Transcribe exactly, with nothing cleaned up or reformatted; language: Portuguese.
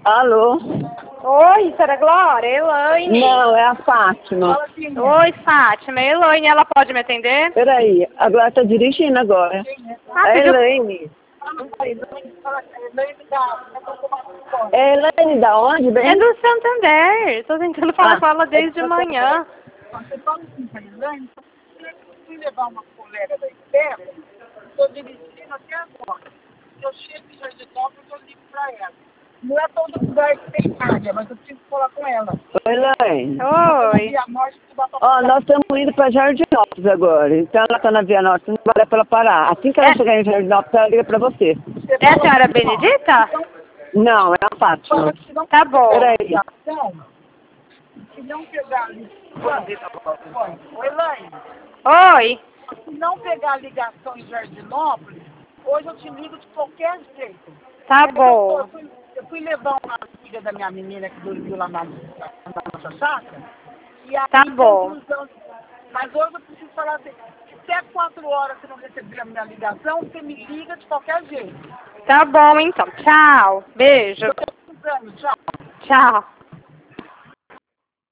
Alô? Oi, senhora Glória, Elaine. Não, é a Fátima. Oi, Fátima. Elaine, ela pode me atender? Peraí, agora tá dirigindo agora. Ah, É pediu... Elaine. É Elaine da onde, É bem? do Santander. Tô tentando falar Ah, com ela é desde do manhã. Você fala assim pra Elaine, eu fui levar uma colega da escola, estou dirigindo até agora. Eu chego em Jardinópolis, eu ligo pra ela. Não é todo lugar que tem área, mas eu preciso falar com ela. Oi, Elaine. Oi. A morte que dá pra Ó, nós estamos indo para Jardinópolis agora. Então ela tá na Via Norte, não vai dar pra ela parar. Assim que ela É, chegar em Jardinópolis, ela liga pra você. é a senhora Benedita? Não, é a Fátima. Tá bom. Peraí. Se não pegar a ligação... Oi, Elaine. Oi. Se não pegar a ligação em Jardinópolis, hoje eu te ligo de qualquer jeito. Tá Eu, bom. eu, fui, eu fui levar uma filha da minha menina que dormiu lá na, na nossa chácara. E aí, Tá bom. conclusão, mas hoje eu preciso falar assim, se até quatro horas você não receber a minha ligação, você me liga de qualquer jeito. Tá bom, então. Tchau. Beijo. Eu tô precisando, tchau. Tchau.